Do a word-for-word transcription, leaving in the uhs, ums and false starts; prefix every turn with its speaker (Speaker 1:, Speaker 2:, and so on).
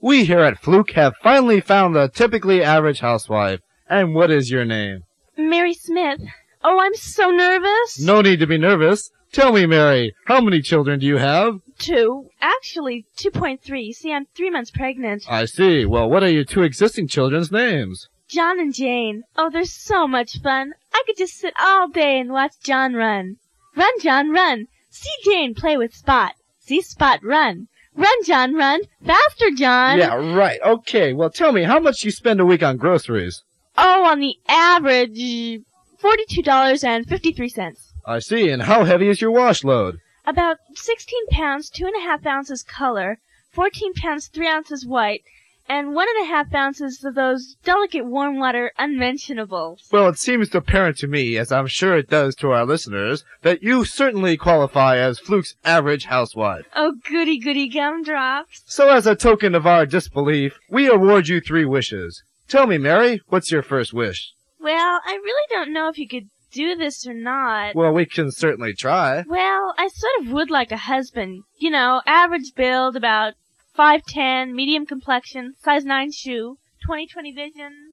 Speaker 1: We here at Fluke have finally found the typically average housewife. And what is your name?
Speaker 2: Mary Smith. Oh, I'm so nervous.
Speaker 1: No need to be nervous. Tell me, Mary, how many children do you have?
Speaker 2: Two. Actually, two point three. See, I'm three months pregnant.
Speaker 1: I see. Well, what are your two existing children's names?
Speaker 2: John and Jane. Oh, they're so much fun. I could just sit all day and watch John run. Run, John, run. See Jane play with Spot. See Spot run. Run, John, run. Faster, John.
Speaker 1: Yeah, right. Okay, well, tell me, how much you spend a week on groceries?
Speaker 2: Oh, on the average, forty-two dollars and fifty-three cents.
Speaker 1: I see. And how heavy is your wash load?
Speaker 2: About sixteen pounds, two and a half ounces color, fourteen pounds, three ounces white, and one and a half ounces of those delicate warm water unmentionables.
Speaker 1: Well, it seems apparent to me, as I'm sure it does to our listeners, that you certainly qualify as Fluke's average housewife.
Speaker 2: Oh, goody goody gumdrops.
Speaker 1: So as a token of our disbelief, we award you three wishes. Tell me, Mary, what's your first wish?
Speaker 2: Well, I really don't know if you could do this or not.
Speaker 1: Well, we can certainly try.
Speaker 2: Well, I sort of would like a husband. You know, average build, about five ten, medium complexion, size nine shoe, twenty twenty vision.